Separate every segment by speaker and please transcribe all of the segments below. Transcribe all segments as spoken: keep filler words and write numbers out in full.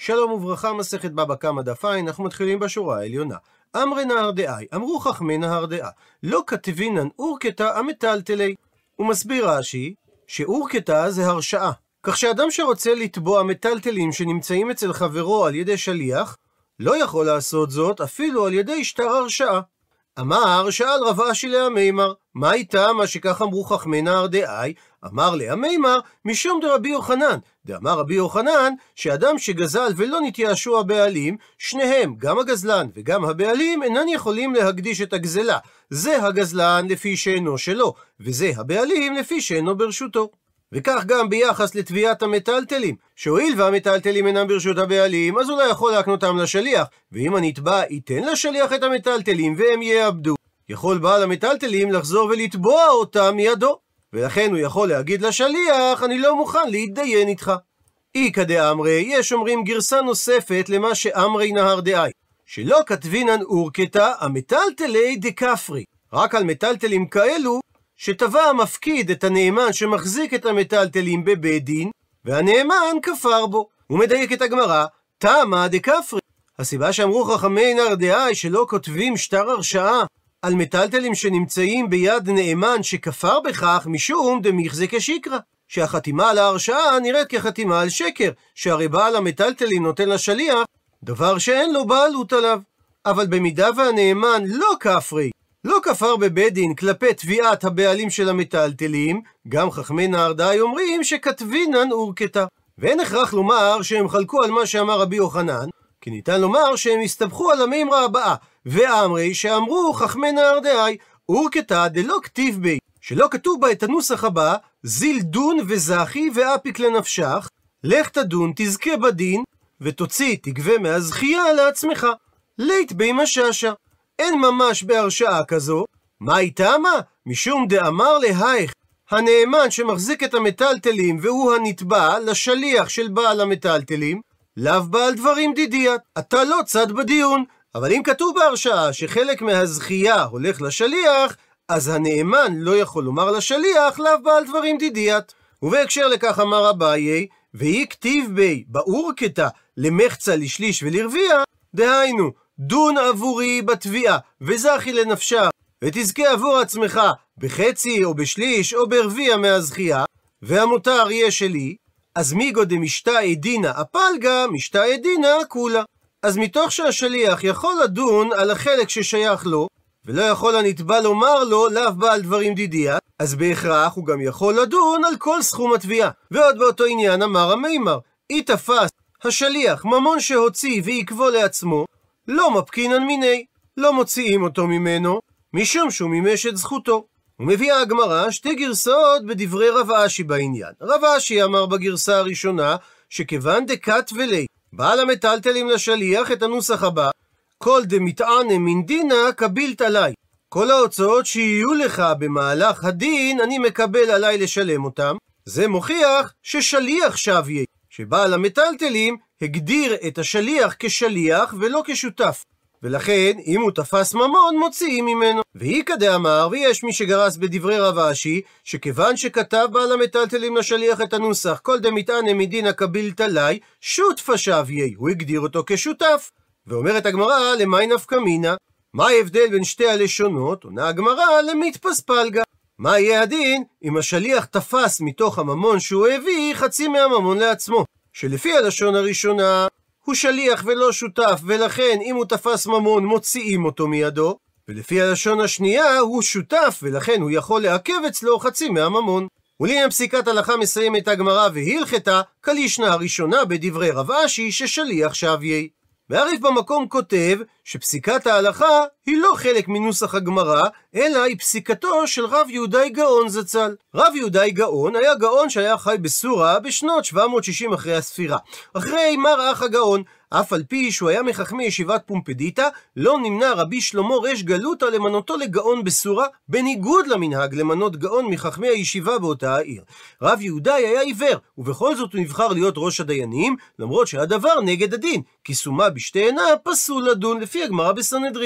Speaker 1: שלום וברכה, מסכת בבא קמא דף ע', אנחנו מתחילים בשורה העליונה. אמרי נהר דאי, אמרו חכמי נהר דאה, לא כתבינן אורקתא המטלטלי. הוא מסביר רש"י שאורקתא זה הרשאה, כך שאדם שרוצה לתבוע מטלטלים שנמצאים אצל חברו על ידי שליח, לא יכול לעשות זאת אפילו על ידי שטר הרשאה. אמר, שאל רב אשי להמימר, מה איתה מה שכך אמרו חכמי נהר דאי? אמר להמימר, משום דרבי יוחנן. דאמר רבי יוחנן, שאדם שגזל ולא נתייאשו הבעלים, שניהם, גם הגזלן וגם הבעלים, אינן יכולים להקדיש את הגזלה. זה הגזלן לפי שאינו שלו, וזה הבעלים לפי שאינו ברשותו. וכך גם ביחס לתביעת המטלטלים, שהואיל והמטלטלים אינם ברשות הבעלים, אז הוא לא יכול להקנותם לשליח, ואם הנתבע ייתן לשליח את המטלטלים והם יאבדו, יכול בעל המטלטלים לחזור ולתבוע אותם מידו, ולכן הוא יכול להגיד לשליח, אני לא מוכן להתדיין איתך. איכא דאמרי, יש אומרים גרסה נוספת למה שאמרי נהר דאי, שלא כתבינן אורקתא המטלטלי דכפרי, רק על מטלטלים כאלו שטבע המפקיד את הנאמן שמחזיק את המטלטלים בבית דין, והנאמן כפר בו. הוא מדייק את הגמרא, תמה דכפרי. הסיבה שאמרו חכמי נהר דאי שלא כותבים שטר הרשאה על מטלטלים שנמצאים ביד נאמן שכפר בכך, משום דמיחזי כשיקרא, שהחתימה על ההרשאה נראית כחתימה על שקר, שהרי בעל המטלטלים נותן לשליח דבר שאין לו בעלות עליו. אבל במידה והנאמן לא כפרי, לא כפר בבית דין כלפי תביעת הבעלים של המטלטלים, גם חכמי נהר דאי אומרים שכתבינן אורקתא. ואין הכרח לומר שהם חלקו על מה שאמר רבי יוחנן, כי ניתן לומר שהם הסתבכו על המימרה הבאה, ואמרי שאמרו חכמי נהר דאי, אורקתא דלא כתיב בי, שלא כתוב בה את הנוסח הבא, זיל דון וזכי ואפיק לנפשך, לך תדון תזכה בדין, ותוציא תגבה מהזכייה לעצמך, לית בי מששה. אין ממש בהרשאה כזו. מה איתה מה? משום דאמר להייך, הנאמן שמחזיק את המטלטלים והוא הנתבע לשליח של בעל המטלטלים, לאו בעל דברים דידיית, אתה לא צד בדיון. אבל אם כתוב בהרשאה שחלק מהזכייה הולך לשליח, אז הנאמן לא יכול לומר לשליח לאו בעל דברים דידיית. ובהקשר לכך אמר אביי, והיא כתיב בי באורקתא למחצה לשליש ולרביע, דהיינו דון עבורי בתביעה וזכי לנפשה, ותזכה עבור עצמך בחצי או בשליש או ברביע מהזכייה, והמותר יהיה שלי, אז מיגו דמשתא עדינה הפלגה משתא עדינה כולה. אז מתוך שהשליח יכול לדון על החלק ששייך לו, ולא יכול הנתבע לומר לו לאו בעל דברים דידיה, אז בהכרח הוא גם יכול לדון על כל סכום התביעה. ועוד באותו עניין אמר המימר, אי תפס השליח ממון שהוציא ועקבו לעצמו, לא מפקינן מיני, לא מוציאים אותו ממנו, משום שהוא מימש את זכותו. ומביאה הגמרא שתי גרסאות בדברי רב אשי בעניין. רב אשי אמר בגרסה הראשונה, שכיוון דקת ולי, בעל המטלטלים לשליח את הנוסח הבא, כל דמתענה מן דינה קבילת עליי. כל ההוצאות שיהיו לך במהלך הדין, אני מקבל עליי לשלם אותם. זה מוכיח ששליח שוויה, שבעל המטלטלים הגדיר את השליח כשליח ולא כשותף, ולכן אם הוא תפס ממון מוציאים ממנו. ואיכא דאמר, ויש מי שגרס בדברי רב אשי, שכיוון שכתב בעל המטלטלים לשליח את הנוסח כל דמתענה מדינה קבילת עליי, שותפה שוויה, הוא הגדיר אותו כשותף. ואומרת הגמרא, למאי נפקא מינה? מה ההבדל בין שתי הלשונות? עונה הגמרא, למיתפס פלגה. מה יהיה הדין אם השליח תפס מתוך הממון שהוא הביא חצי מהממון לעצמו? שלפי הלשון הראשונה הוא שליח ולא שותף, ולכן אם הוא תפס ממון מוציאים אותו מידו, ולפי הלשון השנייה הוא שותף ולכן הוא יכול לעכב אצלו חצי מהממון. ולעניין פסיקת הלכה מסיימת הגמרא והלכתה כלישנה הראשונה בדברי רב אשי ששליח שוויה. והריף במקום כותב שפסיקת ההלכה היא לא חלק מנוסח הגמרא, אלא היא פסיקתו של רב יהודאי גאון זצ"ל. רב יהודאי גאון היה גאון שהיה חי בסורה בשנות שבע מאות שישים אחרי הספירה, אחרי מר אח הגאון. אף על פי שהוא היה מחכמי ישיבת פומפדיתא, לא נמנע רבי שלמה ריש גלותא למנותו לגאון בסורה, בניגוד למנהג למנות גאון מחכמי הישיבה באותה העיר. רב יהודאי היה עיוור, ובכל זאת הוא נבחר להיות ראש הדיינים, למרות שהדבר נגד הדין, כי סומה בשתי עיניו פסול לדון לפי הגמרא בסנהדרין.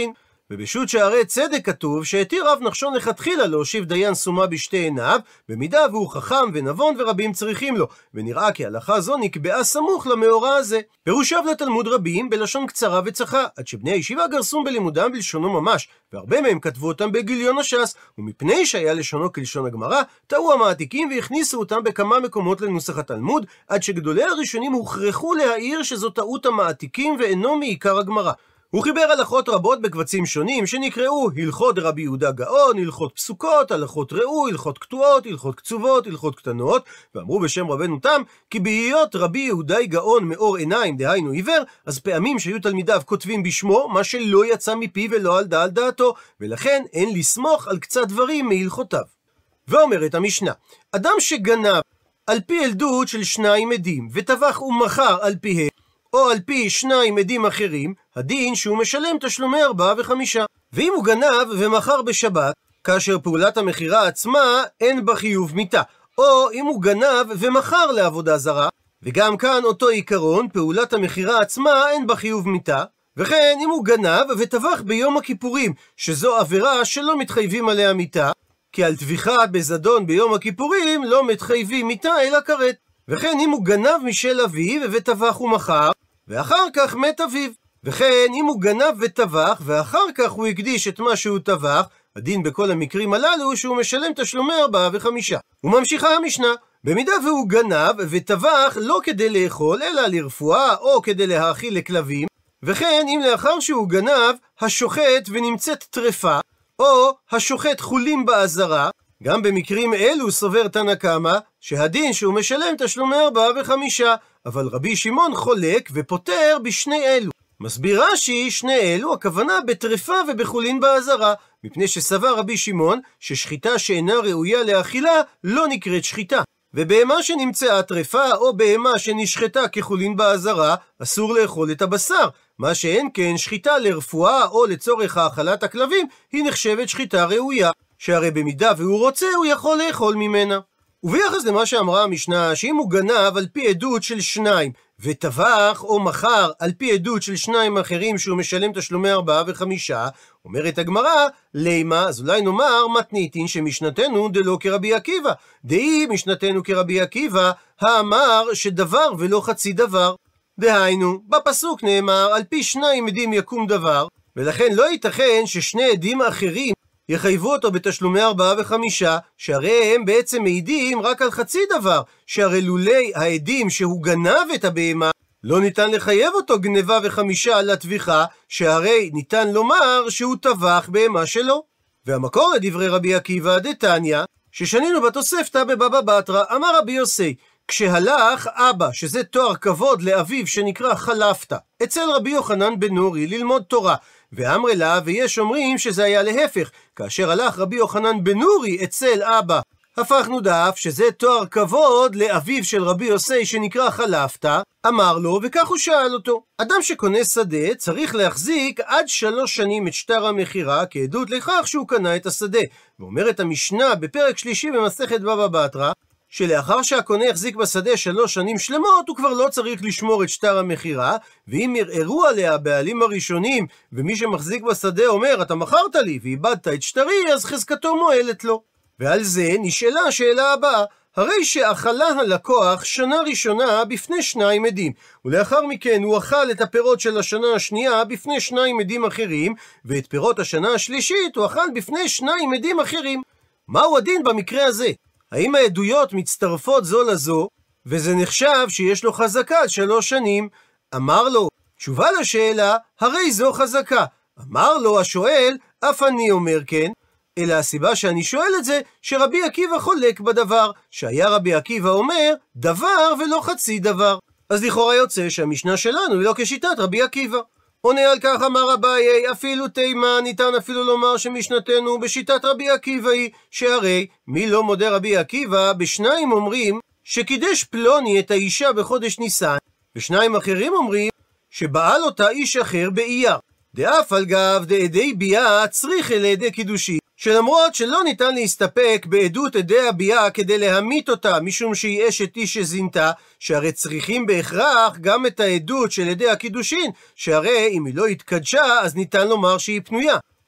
Speaker 1: ובשו"ת שערי צדק כתוב שהתיר רב נחשון לכתחילה להושיב דיין סומה בשתי עיניו, במידה והוא חכם ונבון ורבים צריכים לו, ונראה כי הלכה זו נקבעה סמוך למאורע הזה. פירושיו לתלמוד רבים בלשון קצרה וצחה, עד שבני הישיבה גרסום בלימודם בלשונו ממש, והרבה מהם כתבו אותם בגיליון הש"ס, ומפני שהיה לשונו כלשון הגמרא, טעו המעתיקים והכניסו אותם בכמה מקומות לנוסח התלמוד, עד שגדולי הראשונים הוכרחו להעיר שזו טעות המעתיקים ואינו מעיקר הגמרא. הוא חיבר הלכות רבות בקבצים שונים שנקראו הלכות דרבי יהודה גאון, הלכות פסוקות, הלכות ראו, הלכות קטועות, הלכות קצובות, הלכות קטנות, ואמרו בשם רבנו תם כי בהיות רבי יהודה גאון מאור עיניים, דהיינו עיוור, אז פעמים שהיו תלמידיו כותבים בשמו מה שלא יצא מפי ולא על דעת דעתו, ולכן אין לסמוך על קצת דברים מהלכותיו. ואומרת המשנה, אדם שגנב על פי עדות של שניים עדים וטבח ומכר על פיהם, או על פי שניים עדים אחרים, הדין שהוא משלם תשלומי ארבעה וחמישה. ואם הוא גנב ומכר בשבת, כאשר פעולת המכירה עצמה אין בה חיוב מיתה, או אם הוא גנב ומכר לעבודה זרה, וגם כאן אותו עיקרון, פעולת המכירה עצמה אין בה חיוב מיתה, וכן אם הוא גנב וטבח ביום הכיפורים, שזו עבירה שלא מתחייבים עליה מיתה, כי על טביחה בזדון ביום הכיפורים לא מתחייבים מיתה אלא כרת. וכן אם הוא גנב משל אביו וטבח ומכר, ואחר כך מת אביו. וכן אם הוא גנב וטבח, ואחר כך הוא הקדיש את מה שהוא טבח, הדין בכל המקרים הללו שהוא משלם תשלומי ארבעה וחמישה. וממשיכה המשנה, במידה והוא גנב וטבח לא כדי לאכול, אלא לרפואה או כדי להאכיל לכלבים, וכן אם לאחר שהוא גנב השוחט ונמצאת טרפה, או השוחט חולים בעזרה, גם במקרים אלו סובר תנא קמא שהדין שהוא משלם תשלומי ארבעה וחמישה, אבל רבי שמעון חולק ופותר בשני אלו. מסביר רש"י, שני אלו הכוונה בטרפה ובחולין בעזרה, מפני שסבר רבי שמעון ששחיטה שאינה ראויה לאכילה לא נקראת שחיטה, ובהמה שנמצאה טרפה או בהמה שנשחטה כחולין בעזרה אסור לאכול את הבשר, מה שאין כן שחיטה לרפואה או לצורך האכלת הכלבים היא נחשבת שחיטה ראויה, שהרי במידה והוא רוצה הוא יכול לאכול ממנה. וביחס למה שאמרה המשנה, שאם הוא גנב על פי עדות של שניים וטבח או מכר על פי עדות של שניים אחרים שהוא משלם תשלומי ארבעה וחמישה, אומרת הגמרא, לימה, אז אולי נאמר מתניתין שמשנתנו דלא כרבי עקיבא, דאי משנתנו כרבי עקיבא האמר שדבר ולא חצי דבר. דהיינו, בפסוק נאמר על פי שניים עדים יקום דבר, ולכן לא ייתכן ששני עדים אחרים יחייבו אותו בתשלומי ארבעה וחמישה, שהרי הם בעצם מעידים רק על חצי דבר, שהרי לולי העדים שהוא גנב את הבהמה, לא ניתן לחייב אותו גנבה וחמישה על הטביחה, שהרי ניתן לומר שהוא טבח בהמה שלו. והמקור לדברי רבי עקיבא דתניא, ששנינו בתוספתא בבבא בתרא, אמר רבי יוסי, כשהלך אבא, שזה תואר כבוד לאביו שנקרא חלפתא, אצל רבי יוחנן בן נורי ללמוד תורה, ואמרי לה, ויש אומרים שזה היה להפך, כאשר הלך רבי יוחנן בן נורי אצל אבא, הפכנו דף שזה תואר כבוד לאביו של רבי יוסי שנקרא חלפתא, אמר לו, וכך הוא שאל אותו, אדם שקונה שדה צריך להחזיק עד שלוש שנים את שטר המכירה כעדות לכך שהוא קנה את השדה. ואומרת המשנה בפרק שלישי במסכת בבא בתרא, שלאחר שהקונה החזיק בשדה שלוש שנים שלמות, הוא כבר לא צריך לשמור את שטר המכירה, ואם ירערו עליה הבעלים הראשונים, ומי שמחזיק בשדה אומר, אתה מכרת לי ואיבדת את שטרי, אז חזקתו מועלת לו. ועל זה נשאלה השאלה הבאה, הרי שאכלה הלקוח שנה ראשונה בפני שניים עדים, ולאחר מכן הוא אכל את הפירות של השנה השנייה בפני שניים עדים אחרים, ואת פירות השנה השלישית הוא אכל בפני שניים עדים אחרים. מהו הדין במקרה הזה? האם העדויות מצטרפות זו לזו, וזה נחשב שיש לו חזקה על שלוש שנים? אמר לו, תשובה לשאלה, הרי זו חזקה. אמר לו השואל, אף אני אומר כן, אלא הסיבה שאני שואל את זה, שרבי עקיבא חולק בדבר, שהיה רבי עקיבא אומר, דבר ולא חצי דבר. אז לכאורה יוצא שהמשנה שלנו היא לא כשיטת רבי עקיבא. עונה על כך אמר אביי, אפילו תימה, ניתן אפילו לומר שמשנתנו בשיטת רבי עקיבא היא, שהרי מי לא מודה רבי עקיבא, בשניים אומרים שקידש פלוני את האישה בחודש ניסן, ושניים אחרים אומרים שבעל אותה איש אחר באייר. דאף על גב דעדי ביאה צריך אל עדי קידושין, שלמרות שלא ניתן להסתפק בעדות עדי הביאה כדי להמית אותה משום שהיא אשת איש שזינתה, שהרי צריכים בהכרח גם את העדות של עדי הקידושין, שהרי אם היא לא התקדשה אז ניתן לומר שהיא פנויה.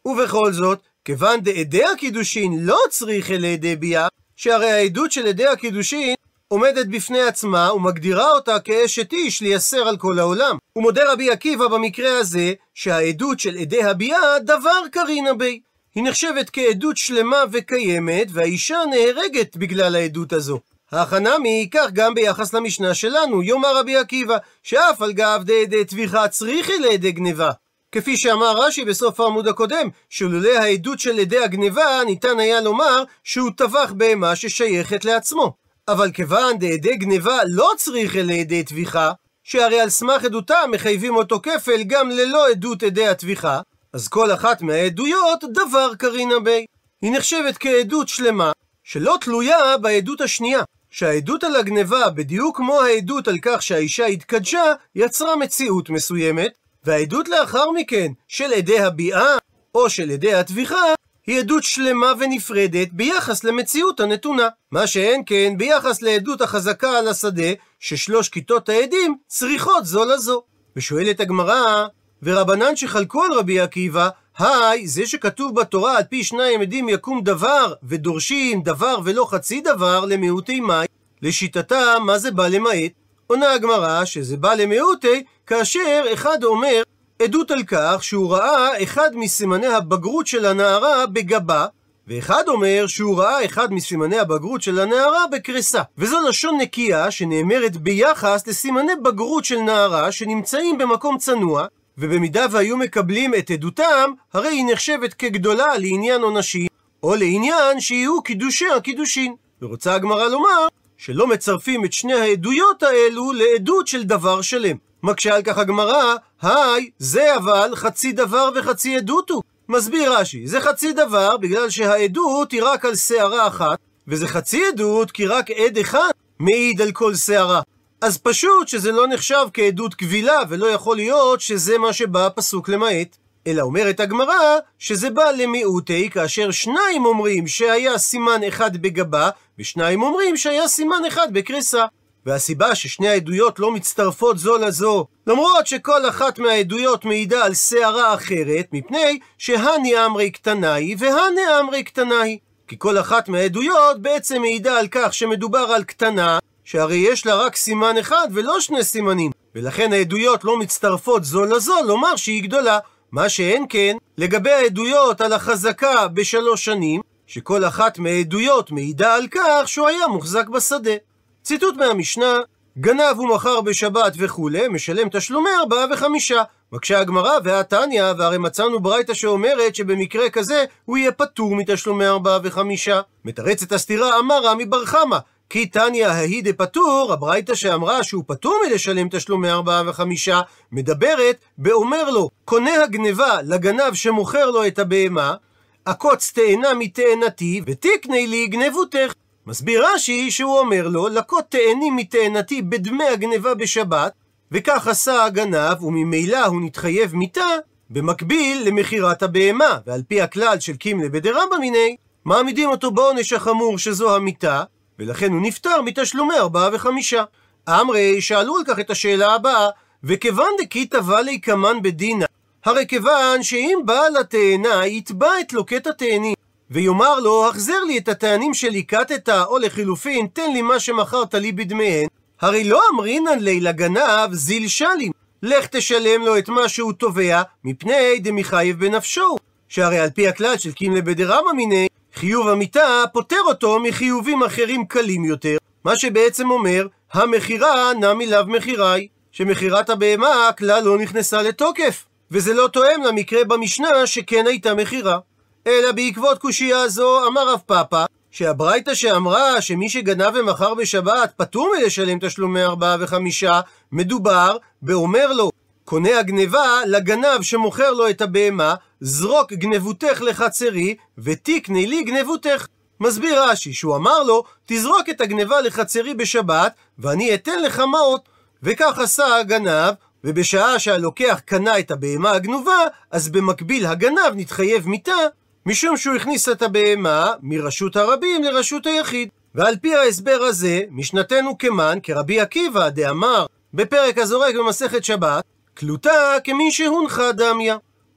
Speaker 1: ובכל זאת, כיוון דעדי הקידושין לא צריך אל עדי ביאה, שהרי העדות של עדי הקידושין עומדת בפני עצמה ומגדירה אותה כאשת איש לייסר על כל העולם. ומודה רבי עקיבא במקרה הזה שהעדות של עדי הביאה דבר קרינה בי. היא נחשבת כעדות שלמה וקיימת, והאישה נהרגת בגלל העדות הזו. החנמי כך גם ביחס למשנה שלנו, יאמר רבי עקיבא, שאף על גב דעדי טביחה צריכי לעדי גניבה. כפי שאמר רש"י בסוף העמוד הקודם, שלולא העדות של עדי הגניבה ניתן היה לומר שהוא טבח בהמה ששייכת לעצמו. אבל כיוון דעדי גניבה לא צריכי לעדי טביחה, שהרי על סמך עדותם מחייבים אותו כפל גם ללא עדות עדי הטביחה, אז כל אחת מהעדויות דבר קרינה בי. היא נחשבת כעדות שלמה, שלא תלויה בעדות השנייה, שהעדות על הגניבה, בדיוק כמו העדות על כך שהאישה התקדשה, יצרה מציאות מסוימת, והעדות לאחר מכן של עדי הביאה או של עדי הטביחה היא עדות שלמה ונפרדת ביחס למציאות הנתונה. מה שאין כן ביחס לעדות החזקה על השדה, ששלוש כיתות העדים צריכות זו לזו. ושואלת הגמרא, ורבנן שחלקו על רבי עקיבא, היי, זה שכתוב בתורה על פי שניים עדים יקום דבר, ודורשים דבר ולא חצי דבר למיעוטי מאי, לשיטתה מה זה בא למעט? עונה הגמרא שזה בא למיעוטי כאשר אחד אומר עדות על כך שהוא ראה אחד מסימני הבגרות של הנערה בגבה, ואחד אומר שהוא ראה אחד מסימני הבגרות של הנערה בקרסה. וזו לשון נקייה שנאמרת ביחס לסימני בגרות של נערה שנמצאים במקום צנוע, ובמידה והיו מקבלים את עדותם, הרי היא נחשבת כגדולה לעניין עונשים, או לעניין שיהיו קידושי הקידושין. ורוצה הגמרא לומר שלא מצרפים את שני העדויות האלו לעדות של דבר שלם. מקשה על כך הגמרא, היי, זה אבל חצי דבר וחצי עדות הוא. מסביר רש"י, זה חצי דבר בגלל שהעדות היא רק על שערה אחת, וזה חצי עדות כי רק עד אחד מעיד על כל שערה. אז פשוט שזה לא נחשב כעדות קבילה, ולא יכול להיות שזה מה שבא הפסוק למעט. אלא אומרת הגמרא שזה בא למיעוטי, כאשר שניים אומרים שהיה סימן אחד בגבה, ושניים אומרים שהיה סימן אחד בקריסה. והסיבה ששני העדויות לא מצטרפות זו לזו, למרות שכל אחת מהעדויות מעידה על שערה אחרת, מפני שהני אמרי קטנה היא והני אמרי קטנה היא. כי כל אחת מהעדויות בעצם מעידה על כך שמדובר על קטנה, שהרי יש לה רק סימן אחד ולא שני סימנים, ולכן העדויות לא מצטרפות זו לזו לומר שהיא גדולה. מה שאין כן לגבי העדויות על החזקה בשלוש שנים, שכל אחת מהעדויות מעידה על כך שהוא היה מוחזק בשדה. ציטוט מהמשנה, גנב ומכר בשבת וכולי, משלם תשלומי ארבעה וחמישה. מקשה הגמרא, והתניא, והרי מצאנו ברייתא שאומרת שבמקרה כזה הוא יהיה פטור מתשלומי ארבעה וחמישה. מתרצת הסתירה, אמר רמי בר חמא, כי תניא ההיא דפטור, הברייתא שאמרה שהוא פטור מלשלם תשלומי ארבעה וחמישה, מדברת באומר לו, קונה הגנבה לגנב שמוכר לו את הבהמה, עקוץ תאנה מתאנתי ותקנה לי גנבותך. מסביר רש"י שהוא אומר לו, לקות תאנים מתאנתי בדמי הגנבה בשבת, וכך עשה הגנב, וממילא הוא נתחייב מיתה, במקביל למחירת הבהמה, ועל פי הכלל של קימלה בדרבא מיני, מעמידים אותו בעונש החמור שזו המיתה, ולכן הוא נפטר מתשלומי ארבעה וחמישה. אמרי שאלו על כך את השאלה הבאה, וכיוון דקיתא ולי קמן בדינה, הרי כיוון שאם בעל התאנה יתבע את לוקט התאנים, ויאמר לו, החזר לי את התאנים שליקטת, או לחילופין, תן לי מה שמכרת לי בדמיהן, הרי לא אמרינן לי לגנב זיל שלים, לך תשלם לו את מה שהוא תובע, מפני דמחייב בנפשו, שהרי על פי הכלל של קימלה בדרבא מיני, חיוב המיתה פותר אותו מחיובים אחרים קלים יותר, מה שבעצם אומר, המחירה נמי לאו מחירי, שמחירת הבהמה כלל לא נכנסה לתוקף, וזה לא תואם למקרה במשנה שכן הייתה מחירה. אלא בעקבות קושייה זו אמר רב פאפא, שהברייתא שאמרה שמי שגנב ומכר בשבת פטור מלשלם תשלומי ארבעה וחמישה, מדובר באומר לו, קונה הגנבה לגנב שמוכר לו את הבהמה, זרוק גנבותך לחצרי ותקנה לי גנבותך. מסביר רש"י שהוא אמר לו, תזרוק את הגנבה לחצרי בשבת ואני אתן לך מעות. וכך עשה הגנב, ובשעה שהלוקח קנה את הבהמה הגנובה, אז במקביל הגנב נתחייב מיתה, משום שהוא הכניס את הבהמה מרשות הרבים לרשות היחיד. ועל פי ההסבר הזה, משנתנו כמן, כרבי עקיבא דאמר בפרק הזורק במסכת שבת, קלותה כמי שהונחה דמיה.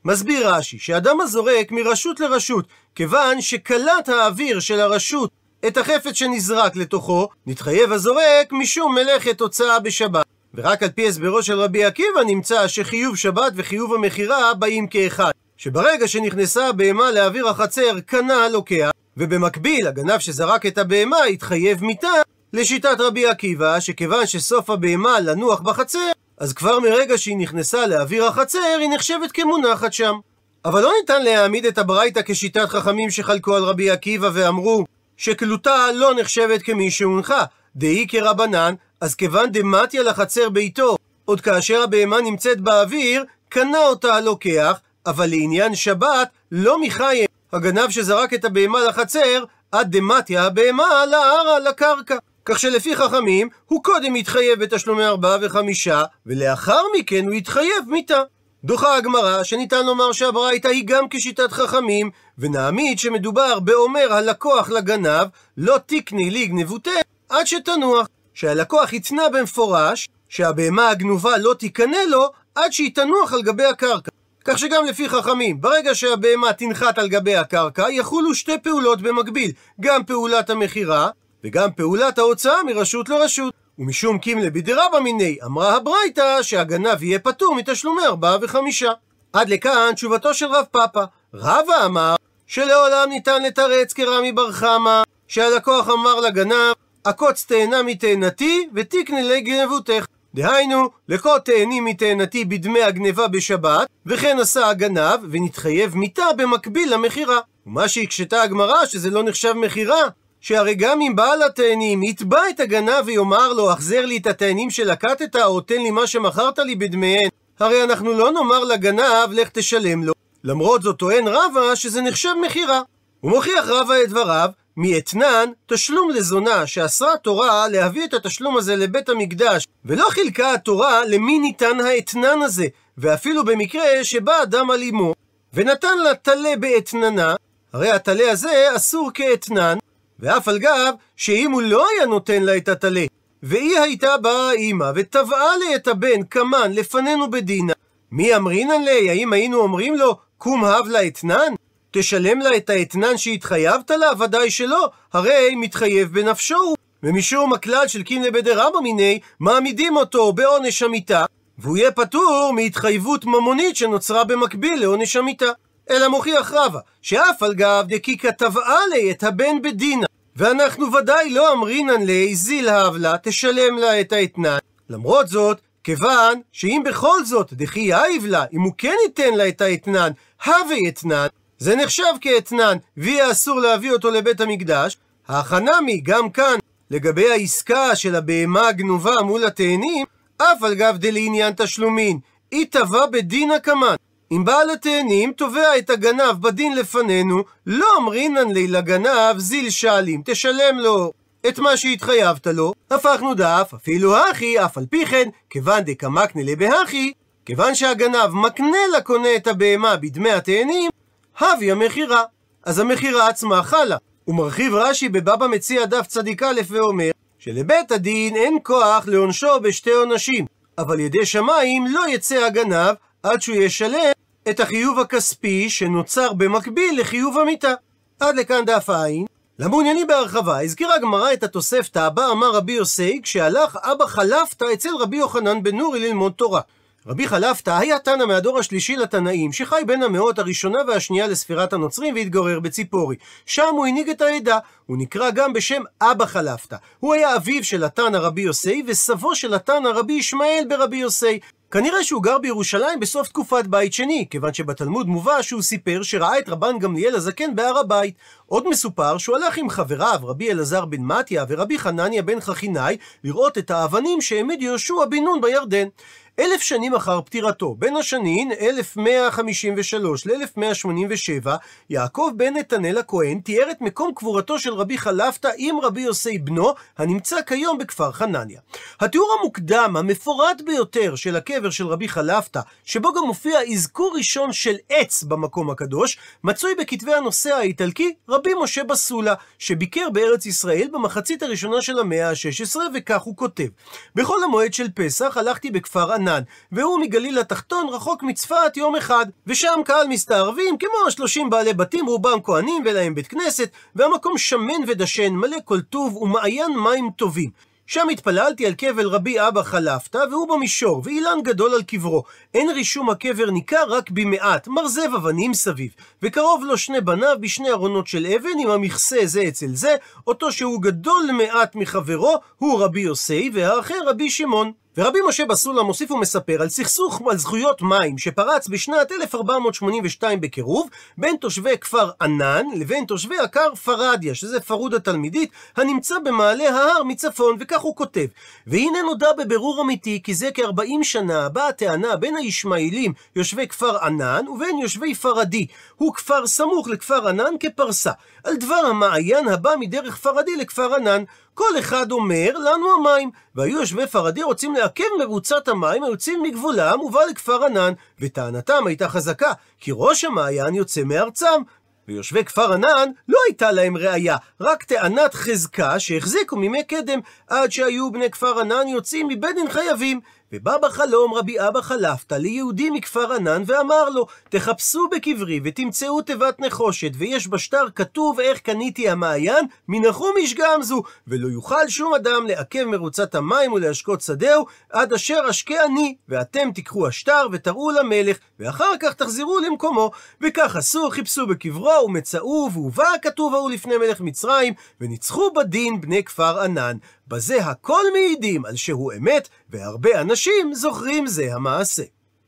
Speaker 1: מסביר רש"י שאדם הזורק מרשות לרשות, כיוון שקלט האוויר של הרשות את החפץ שנזרק לתוכו, נתחייב הזורק משום מלאכת הוצאה בשבת. ורק על פי הסברו של רבי עקיבא נמצא שחיוב שבת וחיוב המכירה באים כאחד, שברגע שנכנסה הבהמה לאוויר החצר קנה הלוקח, ובמקביל הגנב שזרק את הבהמה התחייב מיתה, לשיטת רבי עקיבא שכיוון שסוף הבהמה לנוח בחצר, אז כבר מרגע שהיא נכנסה לאוויר החצר היא נחשבת כמונחת שם. אבל לא ניתן להעמיד את הברייתא כשיטת חכמים שחלקו על רבי עקיבא ואמרו שקלותה לא נחשבת כמי שהונחה, דאי כרבנן, אז כיוון דמתיה לחצר ביתו, עוד כאשר הבהמה נמצאת באוויר, קנה אותה הלוקח, אבל לעניין שבת לא מחייב הגנב שזרק את הבהמה לחצר עד דמתיה הבהמה לערה לקרקע. כך שלפי חכמים הוא קודם יתחייב בתשלומי ארבעה וחמישה, ולאחר מכן הוא יתחייב מיתה. דוחה הגמרא שניתן לומר שהברייתא היא גם כשיטת חכמים, ונעמיד שמדובר באומר הלקוח לגנב לא תקני לי גנבותה עד שתנוח, שהלקוח יתנה במפורש שהבהמה הגנובה לא תיקנה לו עד שהיא תנוח על גבי הקרקע. כך שגם לפי חכמים, ברגע שהבהמה תנחת על גבי הקרקע, יחולו שתי פעולות במקביל, גם פעולת המכירה וגם פעולת ההוצאה מרשות לרשות. ומשום קימלה בדרבא מיני, אמרה הברייתא שהגנב יהיה פטור מתשלומי ארבעה וחמישה. עד לכאן תשובתו של רב פאפא. רבא אמר שלעולם ניתן לתרץ כרמי בר חמא, שהלקוח אמר לגנב, עקוץ תאנה מתאנתי ותקנה לי גנבותך. דהיינו, לכל תאני מתאנתי בדמי הגנבה בשבת, וכן עשה הגנב, ונתחייב מיתה במקביל למכירה. ומה שהקשתה הגמרא שזה לא נחשב מכירה, שהרי גם אם בעל התאנים יתבע את הגנב ויאמר לו, החזר לי את התאנים שלקטת, או תן לי מה שמכרת לי בדמיהן, הרי אנחנו לא נאמר לגנב, לך תשלם לו. למרות זאת טוען רבא שזה נחשב מכירה. הוא מוכיח רבא את דבריו, מאתנן, תשלום לזונה, שאסרה תורה להביא את התשלום הזה לבית המקדש, ולא חילקה התורה למי ניתן האתנן הזה, ואפילו במקרה שבא אדם על אמו, ונתן לה תלה באתננה, הרי התלה הזה אסור כאתנן, ואף על גב שאם הוא לא היה נותן לה את התלה, והיא הייתה באה אימא ותבעה לי את הבן כמן לפנינו בדינה, מי אמרינן לי? האם היינו אומרים לו קום הב לה אתנן? תשלם לה את האתנן שהתחייבת לה? ודאי שלא, הרי מתחייב בנפשו. ומשום הכלל של קימלה בדרבא מיני, מעמידים אותו בעונש המיתה, והוא יהיה פטור מהתחייבות ממונית שנוצרה במקביל לעונש המיתה. אלא מוכיח רבא שאף על גב דקיקה תבעה לי את הבן בדינה, ואנחנו ודאי לא אמרינן לי זיל הב לה, תשלם לה את האתנן. למרות זאת, כיוון שאם בכל זאת דכי יאיב לה, אם הוא כן ייתן לה את האתנן, הווה אתנן, זה נחשב כאתנן, ויהיה אסור להביא אותו לבית המקדש. החנמי גם כאן, לגבי העסקה של הבהמה הגנובה מול התאנים, אף על גב דלעניין תשלומין, היא תבע בדין הקמן. אם בעל התאנים תובע את הגנב בדין לפנינו, לא אמרינן לי לגנב זיל שלים, תשלם לו את מה שהתחייבת לו. הפכנו דף, אפילו הכי, אף על פי כן, כיוון דקמקנה לבהכי, כיוון שהגנב מקנה לקונה את הבהמה בדמי התאנים, הבי המכירה. אז המכירה עצמה חלה. הוא מרחיב רש"י בבבא מציע דף צדיק א' ואומר שלבית הדין אין כוח לעונשו בשתי עונשים, אבל ידי שמיים לא יצא הגנב עד שהוא ישלם את החיוב הכספי שנוצר במקביל לחיוב המיתה. עד לכאן דף עין. למעוניינים בהרחבה, הזכירה הגמרא את התוספתא הבא אמר רבי יוסי כשהלך אבא חלפתא אצל רבי יוחנן בן נורי ללמוד תורה. רבי חלפתא היה תנא מהדור השלישי לתנאים, שחי בין המאות הראשונה והשנייה לספירת הנוצרים והתגורר בציפורי. שם הוא הנהיג את העדה. הוא נקרא גם בשם אבא חלפתא. הוא היה אביו של התנא רבי יוסי וסבו של התנא רבי ישמעאל ברבי יוסי. כנראה שהוא גר בירושלים בסוף תקופת בית שני, כיוון שבתלמוד מובא שהוא סיפר שראה את רבן גמליאל הזקן בהר הבית. עוד מסופר שהוא הלך עם חבריו רבי אלעזר בן מתיה ורבי חנניה בן חכינאי לראות את האבנים שהעמיד יהושע בן נון בירדן. אלף שנים אחר פטירתו, בין השנים אלף מאה חמישים ושלוש ל-אלף מאה שמונים ושבע, יעקב בן נתנאל הכהן תיאר את מקום קבורתו של רבי חלפתא עם רבי יוסי בנו, הנמצא כיום בכפר חנניה. התיאור המוקדם, המפורט ביותר של הקבר של רבי חלפתא, שבו גם מופיע אזכור ראשון של עץ במקום הקדוש, מצוי בכתבי הנוסע האיטלקי רבי משה בסולה, שביקר בארץ ישראל במחצית הראשונה של המאה ה-שש עשרה, וכך הוא כותב: בכל המועד של פסח הלכתי בכפר ענן, והוא מגליל התחתון רחוק מצפת יום אחד, ושם קהל מסתערבים כמו שלושים בעלי בתים, רובם כהנים ולהם בית כנסת, והמקום שמן ודשן, מלא כל טוב ומעיין מים טובים. שם התפללתי על קבר רבי אבא חלפתא, והוא במישור, ואילן גדול על קברו. אין רישום הקבר ניכר רק במעט, מרזב אבנים סביב. וקרוב לו שני בניו בשני ארונות של אבן, עם המכסה זה אצל זה, אותו שהוא גדול מעט מחברו, הוא רבי יוסי, והאחר רבי שמעון. ורבי משה בסולם מוסיף ומספר על סכסוך על זכויות מים שפרץ בשנת אלף ארבע מאות שמונים ושתיים בקירוב בין תושבי כפר ענן לבין תושבי הכר פרדיה, שזה פרוד התלמידית הנמצא במעלה ההר מצפון, וכך הוא כותב: והנה נודע בבירור אמיתי כי זה כ-ארבעים שנה באה הטענה בין הישמעאלים יושבי כפר ענן ובין יושבי פרדי, הוא כפר סמוך לכפר ענן כפרסה, על דבר המעיין הבא מדרך פרדי לכפר ענן. כל אחד אומר לנו המים, והיו יושבי פרדי רוצים לעכב מרוצת המים היוצאים מגבולם ובא לכפר ענן, וטענתם הייתה חזקה כי ראש המעיין יוצא מארצם. ויושבי כפר ענן לא הייתה להם ראיה, רק טענת חזקה שהחזיקו מימי קדם, עד שהיו בני כפר ענן יוצאים מבית דין חייבים. ובא בחלום רבי אבא חלפתא ליהודי מכפר ענן ואמר לו: תחפשו בקברי ותמצאו תיבת נחושת ויש בשטר כתוב איך קניתי המעיין, מנחום ישגם זו, ולא יוכל שום אדם לעכב מרוצת המים ולהשקות שדהו עד אשר אשקה אני, ואתם תיקחו השטר ותראו למלך ואחר כך תחזרו למקומו. וכך עשו, חיפשו בקברו ומצאו, והובא הכתוב ההוא לפני מלך מצרים, וניצחו בדין בני כפר ענן. בזה הכל מעידים על שהוא אמת, והרבה אנשים זוכרים זה המעשה.